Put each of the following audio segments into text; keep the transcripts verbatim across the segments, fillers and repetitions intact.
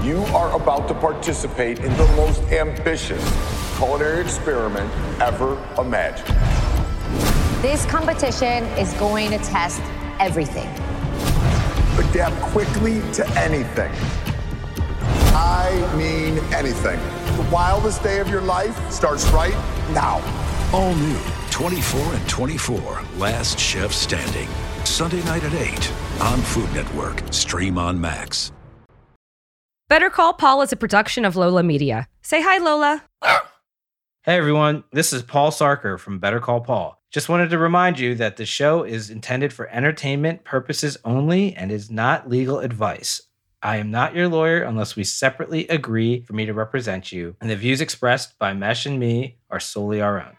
You are about to participate in the most ambitious culinary experiment ever imagined. This competition is going to test everything. Adapt quickly to anything. I mean anything. The wildest day of your life starts right now. All new twenty-four and twenty-four, Last Chef Standing. Sunday night at eight on Food Network. Stream on Max. Better Call Paul is a production of Lola Media. Say hi, Lola. Hey, everyone. This is Paul Sarker from Better Call Paul. Just wanted to remind you that the show is intended for entertainment purposes only and is not legal advice. I am not your lawyer unless we separately agree for me to represent you, and the views expressed by Mesh and me are solely our own.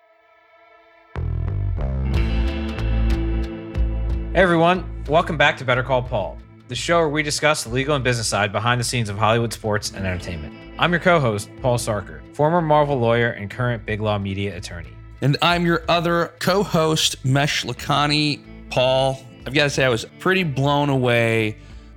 Hey, everyone. Welcome back to Better Call Paul, the show where we discuss the legal and business side behind the scenes of Hollywood sports and entertainment. I'm your co-host, Paul Sarker, former Marvel lawyer and current Big Law Media attorney. And I'm your other co-host, Mesh Lakhani. Paul, I've got to say I was pretty blown away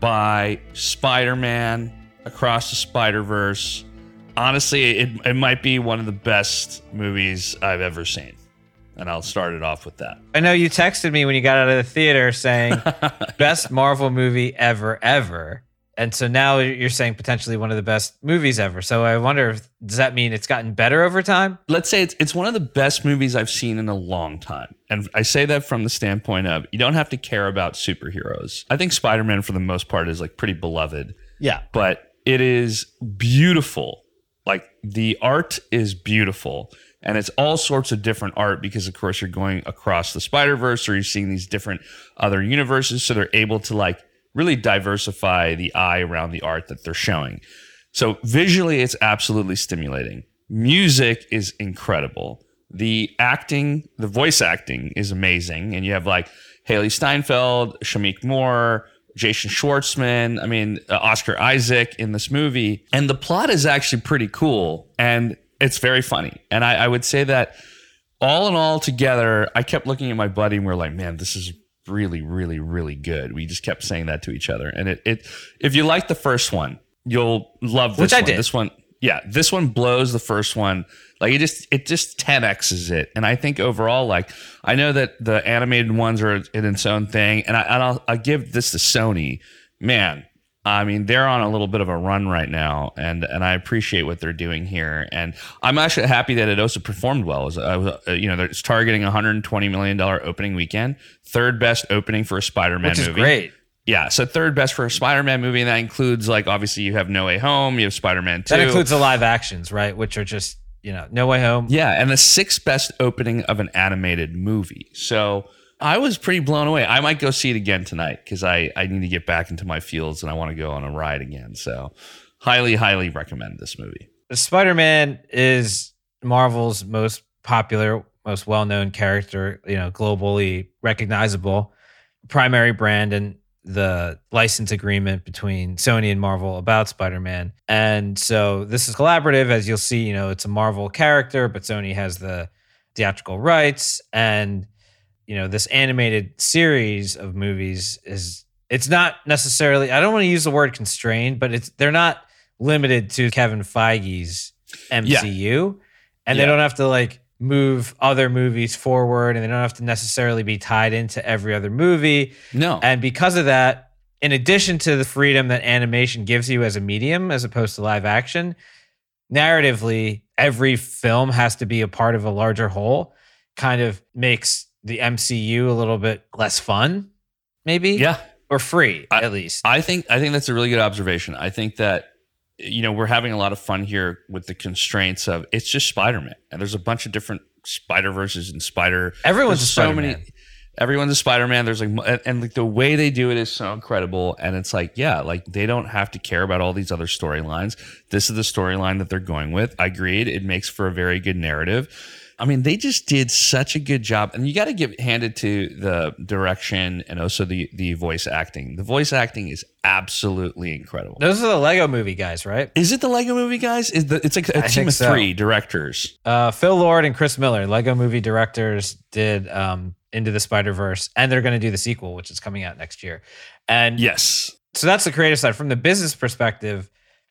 by Spider-Man Across the Spider-Verse. Honestly, it, it might be one of the best movies I've ever seen. And I'll start it off with that. I know you texted me when you got out of the theater saying best Marvel movie ever, ever. And so now you're saying potentially one of the best movies ever. So I wonder, if, does that mean it's gotten better over time? Let's say it's it's one of the best movies I've seen in a long time. And I say that from the standpoint of you don't have to care about superheroes. I think Spider-Man for the most part is like pretty beloved. Yeah. But it is beautiful. Like the art is beautiful. And it's all sorts of different art because, of course, you're going across the Spider-Verse or you're seeing these different other universes. So they're able to like really diversify the eye around the art that they're showing. So visually, it's absolutely stimulating. Music is incredible. The acting, the voice acting is amazing. And you have like Haley Steinfeld, Shamik Moore, Jason Schwartzman, I mean, uh, Oscar Isaac in this movie. And the plot is actually pretty cool. And it's very funny. And I, I would say that all in all together, I kept looking at my buddy and we we're like, man, this is really, really, really good. We just kept saying that to each other. And it, it if you like the first one, you'll love this Which I one. did. This one, yeah, this one blows the first one. Like it just, it just ten X's it. And I think overall, like, I know that the animated ones are in its own thing. And, I, and I'll, I'll give this to Sony. Man, I mean, they're on a little bit of a run right now, and and I appreciate what they're doing here. And I'm actually happy that it also performed well. As I was, uh, you know, it's targeting a one hundred twenty million dollars opening weekend, third best opening for a Spider-Man Which is movie. great. Yeah, so third best for a Spider-Man movie, and that includes like obviously you have No Way Home, you have Spider-Man two. That includes the live actions, right? Which are just, you know, No Way Home. Yeah, and the sixth best opening of an animated movie. So I was pretty blown away. I might go see it again tonight because I, I need to get back into my fields and I want to go on a ride again. So highly, highly recommend this movie. Spider-Man is Marvel's most popular, most well-known character, you know, globally recognizable primary brand and the license agreement between Sony and Marvel about Spider-Man. And so this is collaborative, as you'll see, you know, it's a Marvel character, but Sony has the theatrical rights. And you know, this animated series of movies is, it's not necessarily, I don't want to use the word constrained, but it's, they're not limited to Kevin Feige's M C U. Yeah. And yeah. They don't have to like move other movies forward and they don't have to necessarily be tied into every other movie. No. And because of that, in addition to the freedom that animation gives you as a medium, as opposed to live action, narratively, every film has to be a part of a larger whole, kind of makes the M C U a little bit less fun, maybe? Yeah. Or free, I, at least. I think I think that's a really good observation. I think that, you know, we're having a lot of fun here with the constraints of it's just Spider-Man. And there's a bunch of different Spider-Verses and Spider. Everyone's a so Spider-Man. Many, everyone's a Spider-Man. There's like, and, and like the way they do it is so incredible. And it's like, yeah, like they don't have to care about all these other storylines. This is the storyline that they're going with. I agreed. It makes for a very good narrative. I mean, they just did such a good job. And you got to give handed to the direction and also the, the voice acting. The voice acting is absolutely incredible. Those are the Lego Movie guys, right? Is it the Lego Movie guys? Is the, it's like a I team of so. three directors. Uh, Phil Lord and Chris Miller, Lego Movie directors, did um, Into the Spider-Verse. And they're going to do the sequel, which is coming out next year. And yes. So that's the creative side. From the business perspective,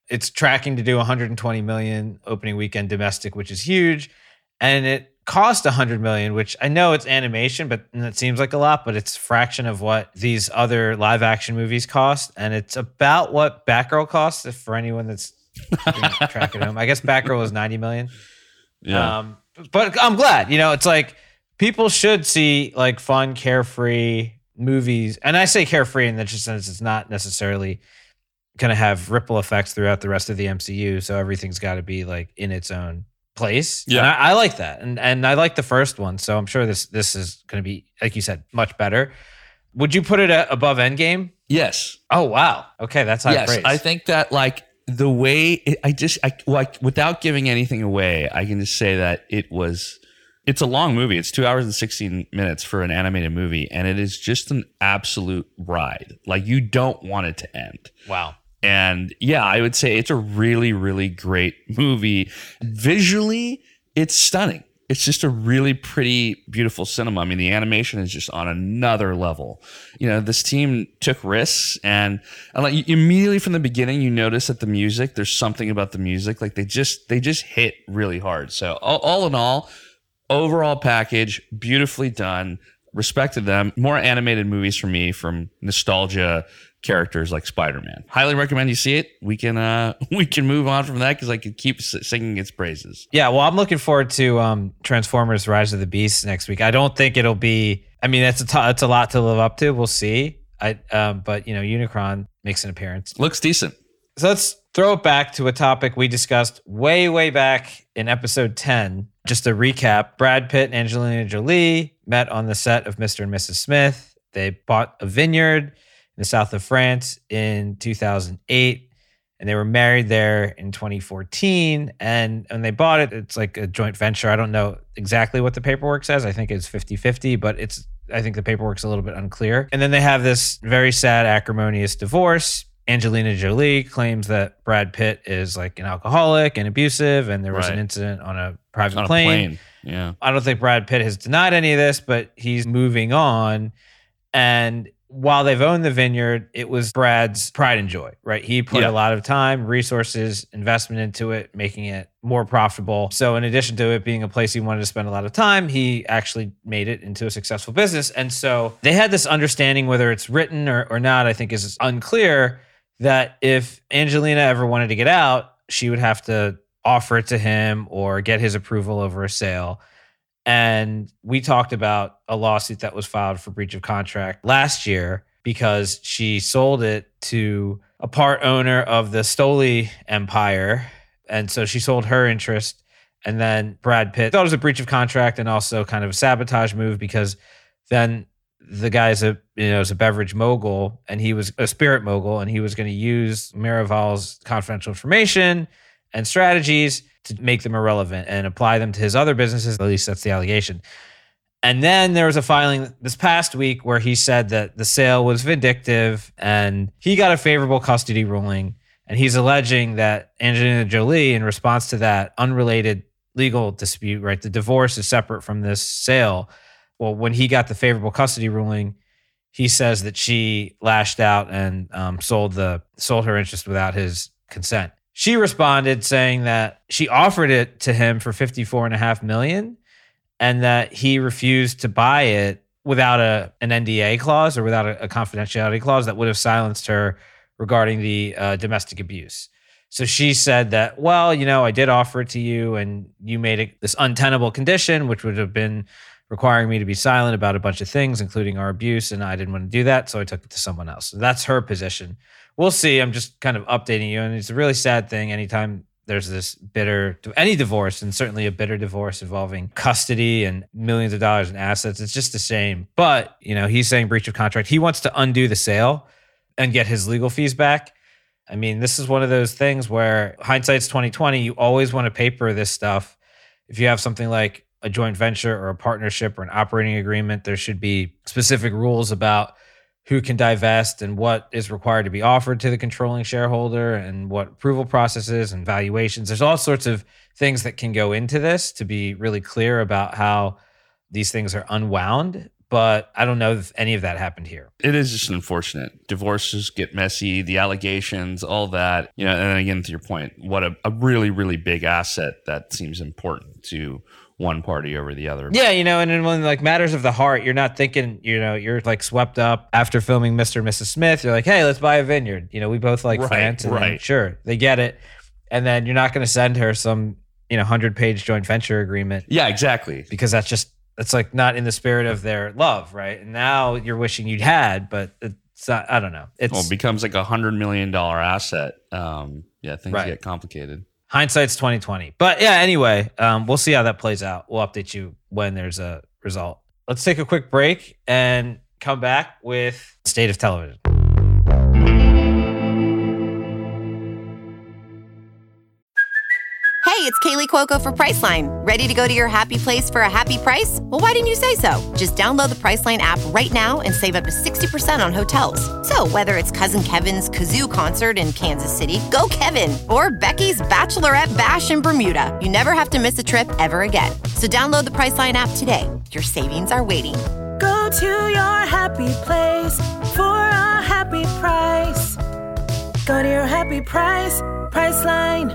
it's tracking to do one hundred twenty million opening weekend domestic, which is huge. And it cost one hundred million, which I know it's animation, but and it seems like a lot, but it's a fraction of what these other live action movies cost. And it's about what Batgirl costs, if for anyone that's keeping track at home. I guess Batgirl was ninety million. Yeah. Um, but I'm glad, you know, it's like people should see like fun, carefree movies. And I say carefree in the just sense it's not necessarily going to have ripple effects throughout the rest of the M C U. So everything's got to be like in its own place. Yeah. And I, I like that. And and I like the first one. So I'm sure this this is going to be, like you said, much better. Would you put it at above Endgame? Yes. Oh, wow. Okay. That's high yes. praise. I think that like the way it, I just, I like without giving anything away, I can just say that it was, it's a long movie. It's two hours and sixteen minutes for an animated movie. And it is just an absolute ride. Like you don't want it to end. Wow. And yeah, I would say it's a really, really great movie. Visually, it's stunning. It's just a really pretty, beautiful cinema. I mean, the animation is just on another level. You know, this team took risks, and, and like immediately from the beginning, you notice that the music, there's something about the music, like they just they just hit really hard. So all, all in all, overall package, beautifully done. Respected them. More animated movies for me from nostalgia characters like Spider-Man. Highly recommend you see it. We can uh we can move on from that because I could keep singing its praises. Yeah, well, I'm looking forward to um, Transformers: Rise of the Beasts next week. I don't think it'll be. I mean, that's a t- it's a lot to live up to. We'll see. I um, but you know, Unicron makes an appearance. Looks decent. So let's throw it back to a topic we discussed way, way back in episode ten. Just a recap: Brad Pitt and Angelina Jolie met on the set of Mister and Missus Smith. They bought a vineyard in the south of France in two thousand eight, and they were married there in twenty fourteen. And when they bought it, it's like a joint venture. I don't know exactly what the paperwork says. I think it's fifty-fifty, but it's I think the paperwork's a little bit unclear. And then they have this very sad, acrimonious divorce. Angelina Jolie claims that Brad Pitt is like an alcoholic and abusive, and there was Right. an incident on a private On a plane. plane. Yeah. I don't think Brad Pitt has denied any of this, but he's moving on. And while they've owned the vineyard, it was Brad's pride and joy, right? He put Yeah. a lot of time, resources, investment into it, making it more profitable. So in addition to it being a place he wanted to spend a lot of time, he actually made it into a successful business. And so they had this understanding, whether it's written or, or not, I think is unclear, that if Angelina ever wanted to get out, she would have to offer it to him or get his approval over a sale. And we talked about a lawsuit that was filed for breach of contract last year because she sold it to a part owner of the Stoli empire. And so she sold her interest. And then Brad Pitt thought it was a breach of contract and also kind of a sabotage move because then the guy's a you know is a beverage mogul and he was a spirit mogul and he was going to use Miraval's confidential information and strategies to make them irrelevant and apply them to his other businesses. At least that's the allegation. And then there was a filing this past week where he said that the sale was vindictive and he got a favorable custody ruling. And he's alleging that Angelina Jolie, in response to that unrelated legal dispute, right, the divorce is separate from this sale. Well, when he got the favorable custody ruling, he says that she lashed out and um, sold the sold her interest without his consent. She responded saying that she offered it to him for fifty-four and a half million and that he refused to buy it without a an N D A clause or without a, a confidentiality clause that would have silenced her regarding the uh, domestic abuse. So she said that, well, you know, I did offer it to you and you made it this untenable condition, which would have been requiring me to be silent about a bunch of things, including our abuse, and I didn't want to do that, so I took it to someone else. So that's her position. We'll see. I'm just kind of updating you, and it's a really sad thing anytime there's this bitter, any divorce, and certainly a bitter divorce involving custody and millions of dollars in assets. It's just a shame. But, you know, he's saying breach of contract. He wants to undo the sale and get his legal fees back. I mean, this is one of those things where hindsight's twenty twenty. You always want to paper this stuff. If you have something like a joint venture or a partnership or an operating agreement, there should be specific rules about who can divest and what is required to be offered to the controlling shareholder and what approval processes and valuations. There's all sorts of things that can go into this to be really clear about how these things are unwound. but I don't know if any of that happened here. It is just unfortunate. Divorces get messy, the allegations, all that. You know, and again, to your point, what a, a really, really big asset that seems important to one party over the other. Yeah, you know, and in when like matters of the heart, you're not thinking, you know, you're like swept up after filming Mister and Missus Smith. You're like, hey, let's buy a vineyard. You know, we both like Right, France. And then, right. sure, they get it. And then you're not going to send her some, you know, hundred-page joint venture agreement. Yeah, exactly. Because that's just, that's like not in the spirit of their love, right? And now you're wishing you'd had, but it's not, I don't know. It's Well, it becomes like a hundred million dollar asset. Um, yeah, things Right. get complicated. Hindsight's twenty twenty. But yeah, anyway, um, we'll see how that plays out. We'll update you when there's a result. Let's take a quick break and come back with State of Television. Hey, it's Kaylee Cuoco for Priceline. Ready to go to your happy place for a happy price? Well, why didn't you say so? Just download the Priceline app right now and save up to sixty percent on hotels. So whether it's Cousin Kevin's Kazoo Concert in Kansas City, go Kevin, or Becky's Bachelorette Bash in Bermuda, you never have to miss a trip ever again. So download the Priceline app today. Your savings are waiting. Go to your happy place for a happy price. Go to your happy price, Priceline.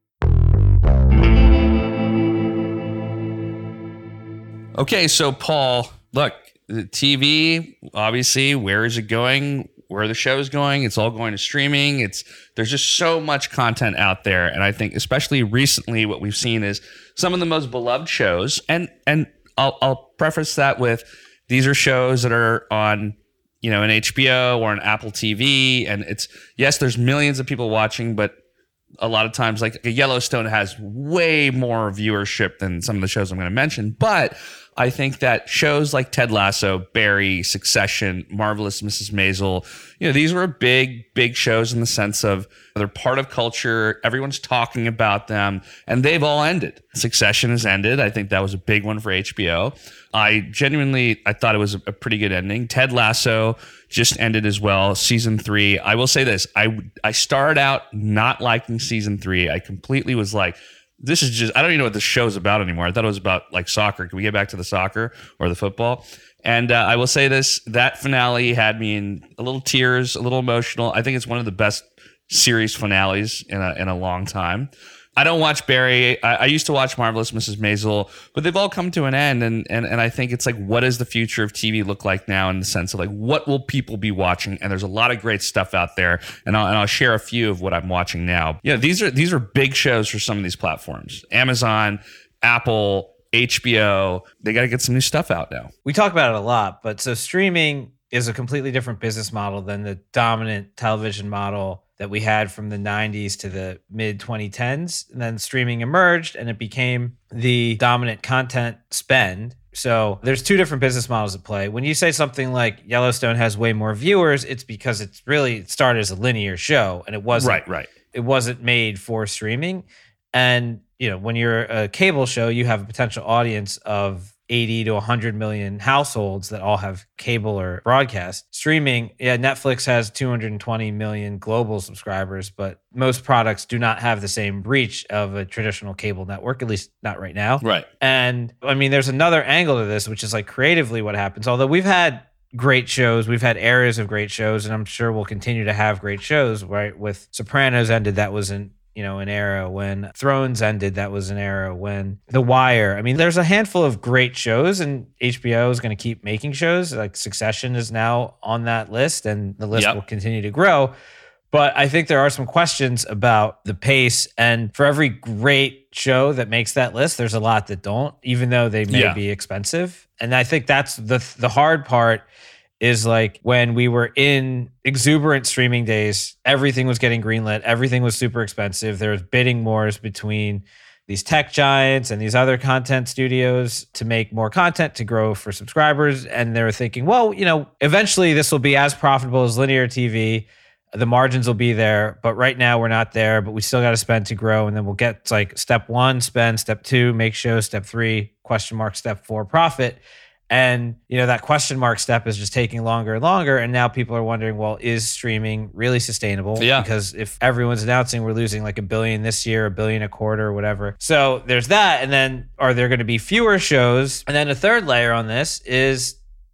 Okay, so Paul, look, the T V, obviously, where is it going? Where the show is going? It's all going to streaming. It's there's just so much content out there, and I think especially recently, what we've seen is some of the most beloved shows. And and I'll I'll preface that with these are shows that are on, you know, an H B O or an Apple T V, and it's yes, there's millions of people watching, but a lot of times, like Yellowstone has way more viewership than some of the shows I'm going to mention. But I think that shows like Ted Lasso, Barry, Succession, Marvelous Missus Maisel, you know, these were big, big shows in the sense of they're part of culture. Everyone's talking about them, and they've all ended. Succession has ended. I think that was a big one for H B O. I genuinely, I thought it was a pretty good ending. Ted Lasso just ended as well, season three. I will say this: I I started out not liking season three. I completely was like, this is just, I don't even know what the show's about anymore. I thought it was about like soccer. Can we get back to the soccer or the football? And uh, I will say this: that finale had me in a little tears, a little emotional. I think it's one of the best series finales in a in a long time. I don't watch Barry. I, I used to watch Marvelous Missus Maisel, but they've all come to an end. And, and and I think it's like, what does the future of T V look like now in the sense of like, what will people be watching? And there's a lot of great stuff out there. And I'll, and I'll share a few of what I'm watching now. Yeah, these are these are big shows for some of these platforms. Amazon, Apple, H B O. They got to get some new stuff out now. We talk about it a lot, but so streaming is a completely different business model than the dominant television model that we had from the nineties to the mid twenty tens. And then streaming emerged and it became the dominant content spend. So there's two different business models at play. When you say something like Yellowstone has way more viewers, it's because it's really it started as a linear show and it wasn't Right, right. it wasn't made for streaming. And you know, when you're a cable show, you have a potential audience of eighty to one hundred million households that all have cable or broadcast. Streaming, yeah, Netflix has two hundred twenty million global subscribers, but most products do not have the same reach of a traditional cable network, at least not right now. Right. And I mean, there's another angle to this, which is like creatively what happens. Although we've had great shows, we've had areas of great shows, and I'm sure we'll continue to have great shows, right? With Sopranos ended, that was an you know, an era. When Thrones ended, that was an era. When The Wire, I mean, there's a handful of great shows, and H B O is going to keep making shows. Like Succession is now on that list, and the list Yep. will continue to grow. But I think there are some questions about the pace. And for every great show that makes that list, there's a lot that don't, even though they may Yeah. be expensive. And I think that's the the hard part. Is like when we were in exuberant streaming days, everything was getting greenlit. Everything was super expensive. There was bidding wars between these tech giants and these other content studios to make more content to grow for subscribers. And they were thinking, well, you know, eventually this will be as profitable as linear T V. The margins will be there, but right now we're not there, but we still got to spend to grow. And then we'll get to like step one, spend, step two, make shows, step three, question mark, step four, profit. And, you know, that question mark step is just taking longer and longer. And now people are wondering, well, is streaming really sustainable? Yeah. Because if everyone's announcing we're losing like a billion this year, a billion a quarter or whatever. So there's that. And then are there going to be fewer shows? And then a third layer on this is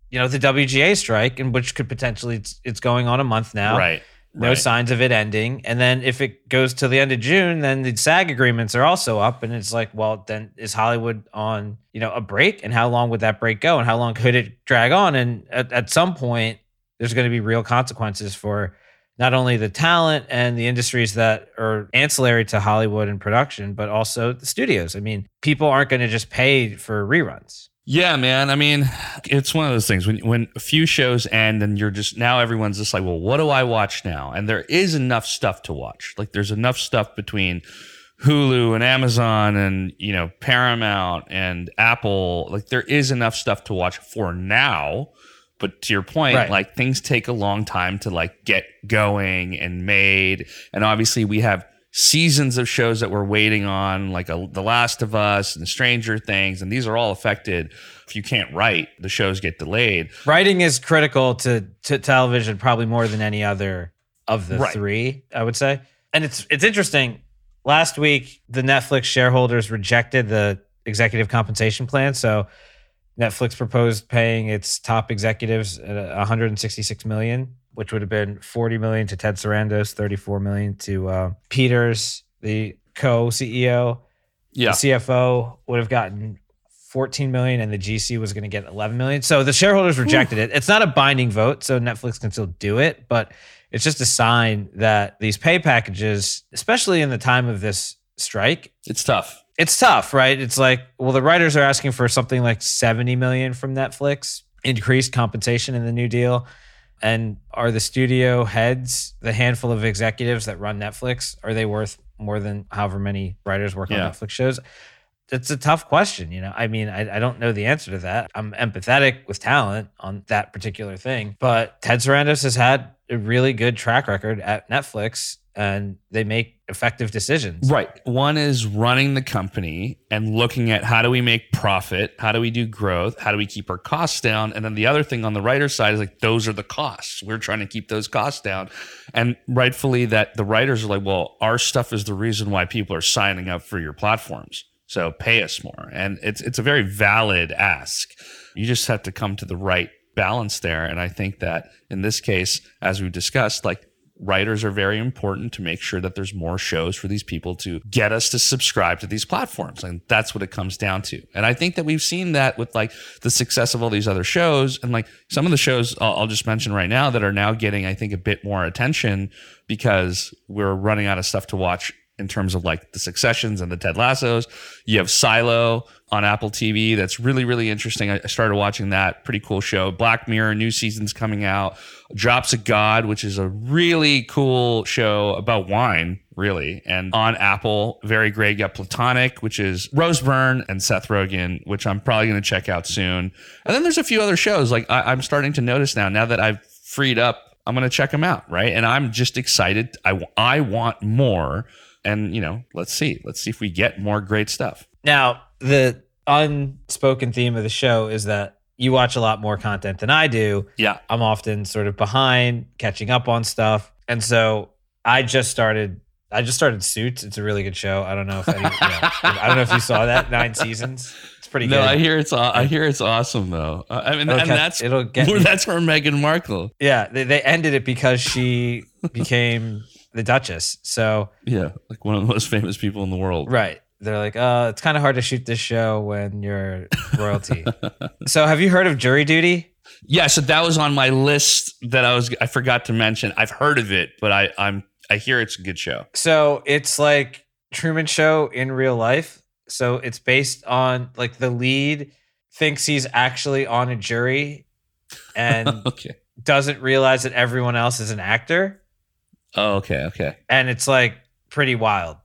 you know, the W G A strike, and which could potentially, it's, it's going on a month now. Right. No right. signs of it ending. And then if it goes to the end of June, then the SAG agreements are also up. And it's like, well, then is Hollywood on, you know, a break? And how long would that break go? And how long could it drag on? And at, at some point, there's going to be real consequences for not only the talent and the industries that are ancillary to Hollywood and production, but also the studios. I mean, people aren't going to just pay for reruns. Yeah, man. I mean, it's one of those things when when a few shows end and you're just, now everyone's just like, well, what do I watch now? And there is enough stuff to watch. Like there's enough stuff between Hulu and Amazon and, you know, Paramount and Apple. Like there is enough stuff to watch for now. But to your point, right. like things take a long time to like get going and made. And obviously we have seasons of shows that we're waiting on, like a, The Last of Us and Stranger Things, and these are all affected. If you can't write, the shows get delayed. Writing is critical to, to television, probably more than any other of the right. three, I would say. And it's it's interesting. Last week, the Netflix shareholders rejected the executive compensation plan. So Netflix proposed paying its top executives one hundred sixty-six million dollars, which would have been forty million dollars to Ted Sarandos, thirty-four million dollars to uh, Peters, the co-C E O. Yeah. The C F O would have gotten fourteen million dollars and the G C was going to get eleven million dollars. So the shareholders rejected it. It's not a binding vote, so Netflix can still do it, but it's just a sign that these pay packages, especially in the time of this strike, it's tough. It's tough, right? It's like, well, the writers are asking for something like seventy million dollars from Netflix, increased compensation in the new deal. And are the studio heads, the handful of executives that run Netflix, are they worth more than however many writers work yeah. on Netflix shows? It's a tough question, you know. I mean, I, I don't know the answer to that. I'm empathetic with talent on that particular thing, but Ted Sarandos has had a really good track record at Netflix, and they make effective decisions. Right. One is running the company and looking at how do we make profit? How do we do growth? How do we keep our costs down? And then the other thing on the writer side is like, those are the costs. We're trying to keep those costs down. And rightfully that the writers are like, well, our stuff is the reason why people are signing up for your platforms. So pay us more. And it's it's a very valid ask. You just have to come to the right balance there. And I think that in this case, as we discussed, like writers are very important to make sure that there's more shows for these people to get us to subscribe to these platforms. And that's what it comes down to. And I think that we've seen that with like the success of all these other shows. And like some of the shows I'll, I'll just mention right now that are now getting, I think, a bit more attention because we're running out of stuff to watch in terms of like the Successions and the Ted Lassos. You have Silo on Apple T V. That's really, really interesting. I started watching that. Pretty cool show. Black Mirror, new season's coming out. Drops of God, which is a really cool show about wine, really. And on Apple, very great. You got Platonic, which is Rose Byrne and Seth Rogen, which I'm probably going to check out soon. And then there's a few other shows. Like I, I'm starting to notice now, now that I've freed up, I'm going to check them out, right? And I'm just excited. I, I want more. And, you know, let's see. Let's see if we get more great stuff. Now, the unspoken theme of the show is that you watch a lot more content than I do. Yeah. I'm often sort of behind, catching up on stuff. And so I just started I just started Suits. It's a really good show. I don't know if any, you know, I don't know if you saw that. Nine seasons. It's pretty no, good. No, I hear it's I hear it's awesome though. Uh, I mean, it'll and catch, that's it'll get where that's where Meghan Markle. Yeah, they they ended it because she became the Duchess. So yeah, like one of the most famous people in the world. Right. They're like, uh, it's kind of hard to shoot this show when you're royalty. So have you heard of Jury Duty? Yeah, so that was on my list that I was I forgot to mention. I've heard of it, but I I'm I hear it's a good show. So it's like Truman Show in real life. So it's based on like the lead thinks he's actually on a jury and okay. doesn't realize that everyone else is an actor. Oh, okay, okay. And it's like pretty wild.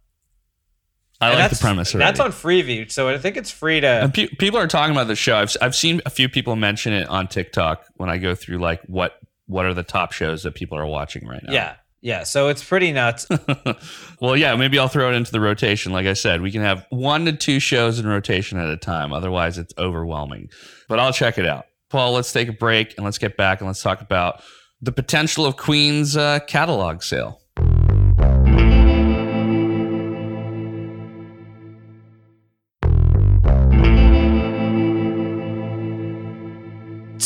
I and like the premise already. That's on Freeview, so I think it's free to. And pe- people are talking about the show. I've I've seen a few people mention it on TikTok when I go through like what what are the top shows that people are watching right now. Yeah, yeah. So it's pretty nuts. Well, yeah. Maybe I'll throw it into the rotation. Like I said, we can have one to two shows in rotation at a time. Otherwise, it's overwhelming. But I'll check it out. Paul, let's take a break and let's get back and let's talk about the potential of Queen's uh, catalog sale.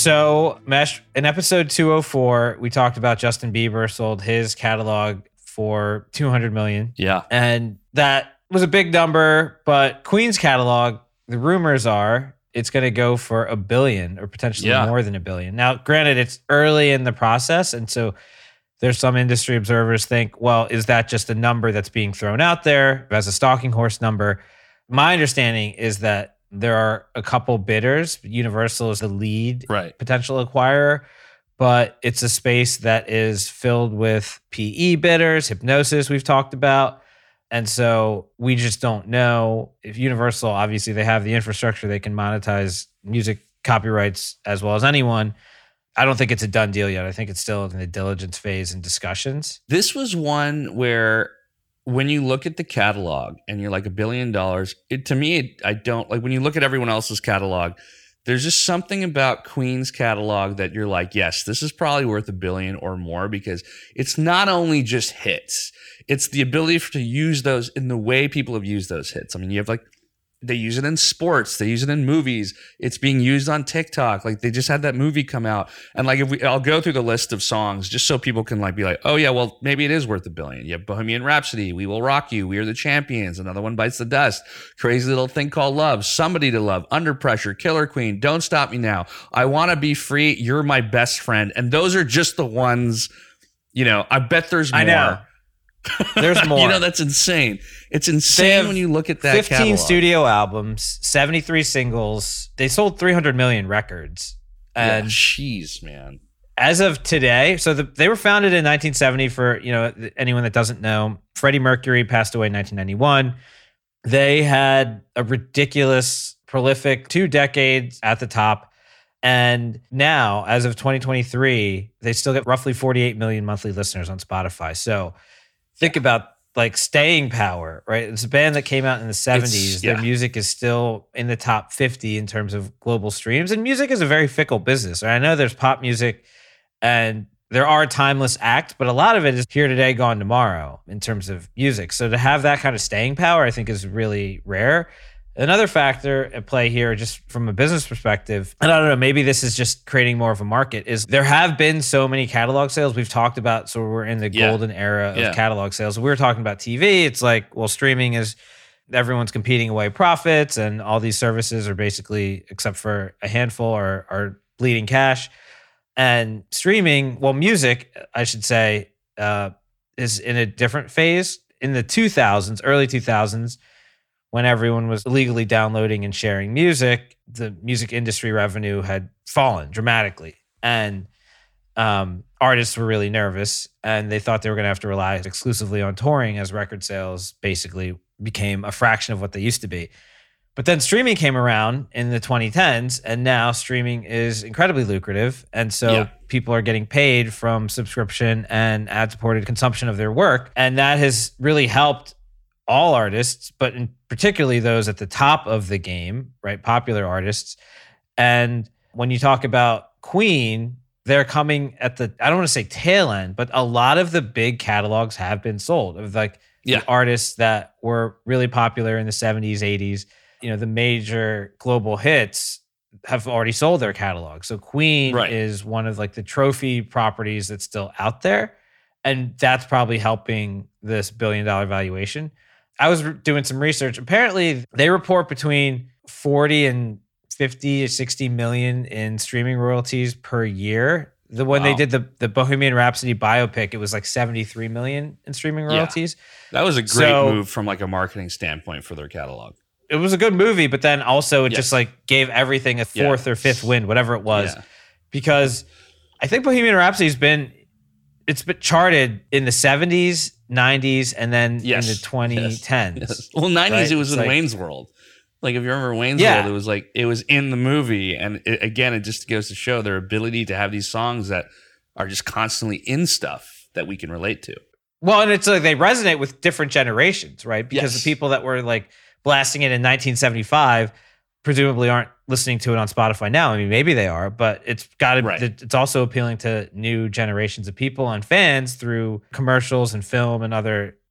So, Mesh, in episode two oh four, we talked about Justin Bieber sold his catalog for two hundred million dollars. Yeah. And that was a big number, but Queen's catalog, the rumors are it's going to go for a billion or potentially Yeah. more than a billion. Now, granted, it's early in the process. And so there's some industry observers think, well, is that just a number that's being thrown out there as a stalking horse number? My understanding is that there are a couple bidders. Universal is the lead Right. potential acquirer, but it's a space that is filled with P E bidders, Hypnosis we've talked about. And so we just don't know if Universal, obviously they have the infrastructure, they can monetize music copyrights as well as anyone. I don't think it's a done deal yet. I think it's still in the diligence phase and discussions. This was one where when you look at the catalog and you're like a billion dollars, it to me, it, I don't like when you look at everyone else's catalog, there's just something about Queen's catalog that you're like, yes, this is probably worth a billion or more because it's not only just hits, it's the ability for, to use those in the way people have used those hits. I mean, you have like, they use it in sports, they use it in movies. It's being used on TikTok. Like they just had that movie come out. And like, if we, I'll go through the list of songs just so people can like be like, oh yeah, well, maybe it is worth a billion. You have Bohemian Rhapsody, We Will Rock You, We Are the Champions, Another One Bites the Dust, Crazy Little Thing Called Love, Somebody to Love, Under Pressure, Killer Queen, Don't Stop Me Now, I Want to Be Free, You're My Best Friend. And those are just the ones, you know, I bet there's more. I know. There's more. You know, that's insane. It's insane when you look at that fifteen catalog. studio albums, seventy-three singles. They sold three hundred million records. And yeah, jeez, man. As of today, so the, they were founded in nineteen seventy for, you know, anyone that doesn't know. Freddie Mercury passed away in nineteen ninety-one. They had a ridiculous, prolific two decades at the top. And now, as of twenty twenty-three, they still get roughly forty-eight million monthly listeners on Spotify. So think about like staying power, right? It's a band that came out in the seventies. yeah. Their music is still in the top fifty in terms of global streams. And music is a very fickle business. Right? I know there's pop music and there are timeless acts, but a lot of it is here today, gone tomorrow in terms of music. So to have that kind of staying power, I think is really rare. Another factor at play here, just from a business perspective, and I don't know, maybe this is just creating more of a market, is there have been so many catalog sales. We've talked about, so we're in the Yeah. golden era of Yeah. catalog sales. We were talking about T V. It's like, well, streaming is, everyone's competing away profits, and all these services are basically, except for a handful, are, are bleeding cash. And streaming, well, music, I should say, uh, is in a different phase. In the two thousands, early two thousands, when everyone was illegally downloading and sharing music, the music industry revenue had fallen dramatically. And um, artists were really nervous, and they thought they were going to have to rely exclusively on touring as record sales basically became a fraction of what they used to be. But then streaming came around in the twenty tens, and now streaming is incredibly lucrative. And so Yeah. people are getting paid from subscription and ad-supported consumption of their work. And that has really helped all artists, but in particularly those at the top of the game, right? Popular artists. And when you talk about Queen, they're coming at the, I don't want to say tail end, but a lot of the big catalogs have been sold of like Yeah. the artists that were really popular in the seventies, eighties. You know, the major global hits have already sold their catalog. So Queen Right. is one of like the trophy properties that's still out there. And that's probably helping this billion dollar valuation. I was re- doing some research. Apparently, they report between forty and fifty to sixty million in streaming royalties per year. The when Wow. they did the, the Bohemian Rhapsody biopic, it was like seventy-three million in streaming Yeah. royalties. That was a great So- move from like a marketing standpoint for their catalog. It was a good movie, but then also it Yes. just like gave everything a Yeah. fourth or fifth wind, whatever it was. Yeah. Because I think Bohemian Rhapsody's been, it's been charted in the seventies, nineties, and then Yes. in the twenty tens. Yes. Well, nineties right? it was It's in like- Wayne's World. Like if you remember Wayne's Yeah. World, it was like it was in the movie, and it, again, it just goes to show their ability to have these songs that are just constantly in stuff that we can relate to. Well, and it's like they resonate with different generations, right? Because Yes. the people that were like blasting it in nineteen seventy-five presumably aren't listening to it on Spotify now. I mean, maybe they are, but it's got to. Right. It's also appealing to new generations of people and fans through commercials and film and other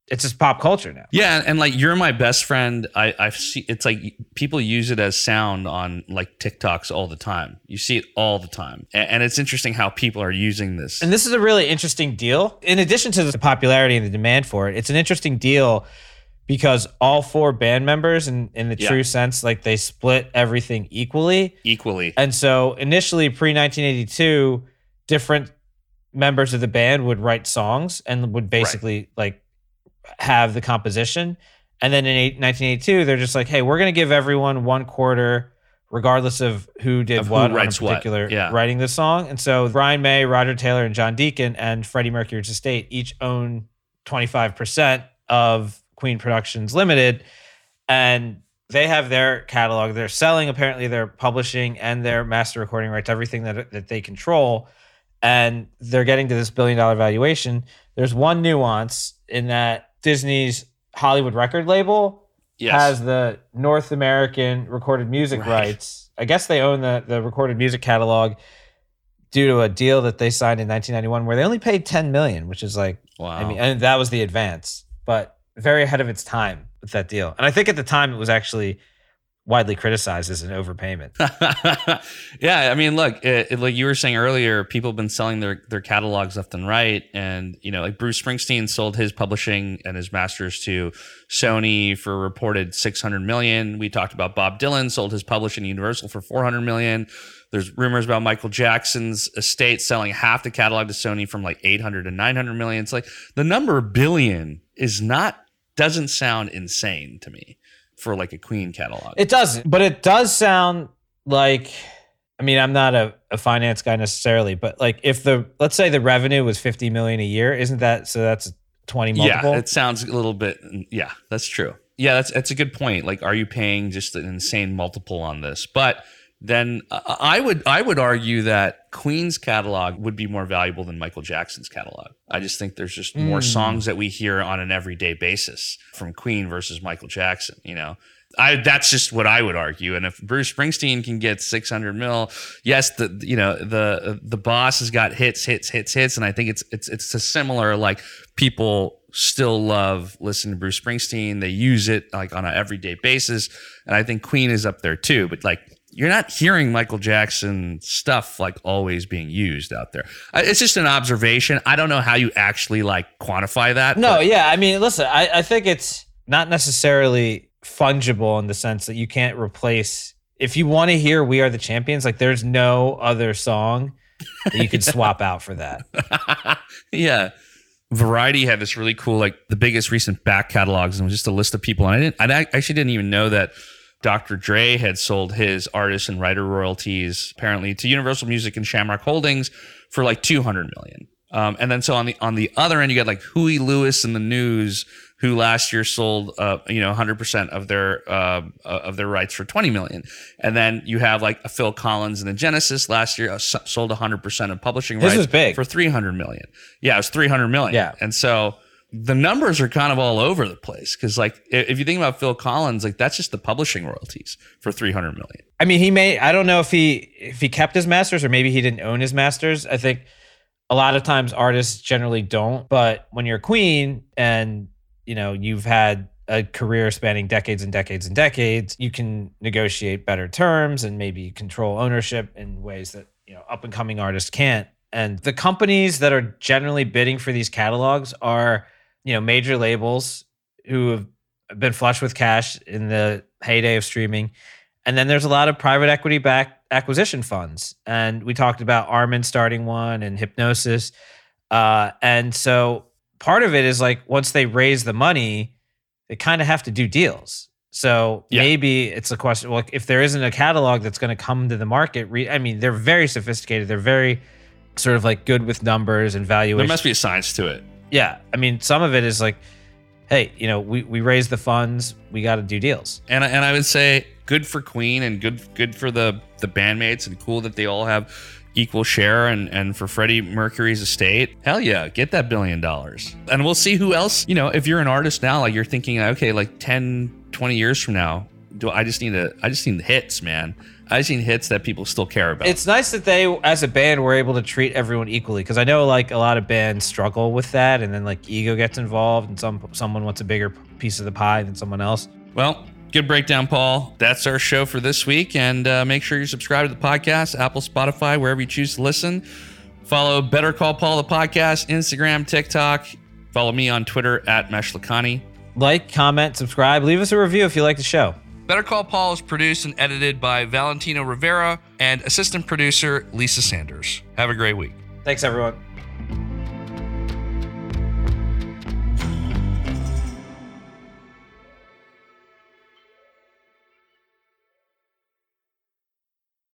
it's just pop culture now. Yeah, and like You're My Best Friend, I I've seen it's like people use it as sound on like TikToks all the time. You see it all the time, and, and it's interesting how people are using this. And this is a really interesting deal. In addition to the popularity and the demand for it, it's an interesting deal because all four band members, in in the Yeah. true sense, like they split everything equally. Equally, And so initially, pre nineteen eighty-two, different members of the band would write songs and would basically like have the composition. And then in eight, nineteen eighty-two, they're just like, hey, we're going to give everyone one quarter, regardless of who did Of who what on a writes what. particular Yeah. writing the song. And so Brian May, Roger Taylor, and John Deacon and Freddie Mercury's estate each own twenty-five percent of Queen Productions Limited. And they have their catalog. They're selling, apparently, their publishing and their master recording rights, everything that, that they control. And they're getting to this billion dollar valuation. There's one nuance in that Disney's Hollywood record label yes. has the North American recorded music Right. rights. I guess they own the, the recorded music catalog due to a deal that they signed in nineteen ninety-one where they only paid ten million dollars, which is like, Wow. I mean, and that was the advance, but very ahead of its time with that deal. And I think at the time it was actually widely criticized as an overpayment. Yeah, I mean, look, it, it- like you were saying earlier, people have been selling their their catalogs left and right, and you know, like Bruce Springsteen sold his publishing and his masters to Sony for a reported six hundred million. We talked about Bob Dylan sold his publishing to Universal for four hundred million. There's rumors about Michael Jackson's estate selling half the catalog to Sony from like eight hundred to nine hundred million. It's like the number billion is not doesn't sound insane to me for like a Queen catalog. It doesn't, but it does sound like, I mean, I'm not a, a finance guy necessarily, but like if the, let's say the revenue was fifty million a year, isn't that, so that's twenty multiple? Yeah, it sounds a little bit. Yeah, that's true. Yeah, that's that's a good point. Like, are you paying just an insane multiple on this? But then uh, I would I would argue that Queen's catalog would be more valuable than Michael Jackson's catalog. I just think there's just more Mm. songs that we hear on an everyday basis from Queen versus Michael Jackson. You know, I that's just what I would argue. And if Bruce Springsteen can get six hundred mil, yes, the you know the the boss has got hits, hits, hits, hits, and I think it's it's it's a similar like people still love listening to Bruce Springsteen. They use it like on an everyday basis, and I think Queen is up there too. But like, you're not hearing Michael Jackson stuff like always being used out there. I- It's just an observation. I don't know how you actually like quantify that. No, but- yeah. I mean, listen, I, I think it's not necessarily fungible in the sense that you can't replace, if you want to hear We Are the Champions, like there's no other song that you could swap out for that. Yeah. Variety had this really cool, like the biggest recent back catalogs, and it was just a list of people. And I didn't, I actually didn't even know that Doctor Dre had sold his artist and writer royalties apparently to Universal Music and Shamrock Holdings for like two hundred million. Um, and then so on the on the other end, you got like Huey Lewis and the News, who last year sold uh, you know one hundred percent of their uh, of their rights for twenty million. And then you have like a Phil Collins and the Genesis last year uh, s- sold one hundred percent of publishing His rights was big. for three hundred million. Yeah, it was three hundred million. Yeah. And so the numbers are kind of all over the place because like i- if you think about Phil Collins, like that's just the publishing royalties for three hundred million. I mean, he may, I don't know if he, if he kept his masters or maybe he didn't own his masters. I think a lot of times artists generally don't, but when you're Queen and, you know, you've had a career spanning decades and decades and decades, you can negotiate better terms and maybe control ownership in ways that, you know, up and coming artists can't. And the companies that are generally bidding for these catalogs are, you know, major labels who have been flush with cash in the heyday of streaming. And then there's a lot of private equity backed acquisition funds. And we talked about Armin starting one and Hypnosis. Uh, and so part of it is like once they raise the money, they kind of have to do deals. So Yeah. maybe it's a question, well, if there isn't a catalog that's going to come to the market, re- I mean, they're very sophisticated. They're very sort of like good with numbers and valuation. There must be a science to it. Yeah. I mean, some of it is like, hey, you know, we, we raised the funds, we got to do deals. And and I would say good for Queen and good good for the the bandmates, and cool that they all have equal share, and and for Freddie Mercury's estate, hell yeah, get that billion dollars. And we'll see who else, you know, if you're an artist now, like you're thinking, okay, like ten, twenty years from now, do I just need to I just need hits, man. I just need hits that people still care about. It's nice that they, as a band, were able to treat everyone equally, because I know like a lot of bands struggle with that, and then like ego gets involved, and some someone wants a bigger piece of the pie than someone else. Well, good breakdown, Paul. That's our show for this week, and uh, make sure you subscribe to the podcast, Apple, Spotify, wherever you choose to listen. Follow Better Call Paul the podcast, Instagram, TikTok. Follow me on Twitter at Meshlakani. Like, comment, subscribe, leave us a review if you like the show. Better Call Paul is produced and edited by Valentino Rivera and assistant producer Lisa Sanders. Have a great week. Thanks, everyone.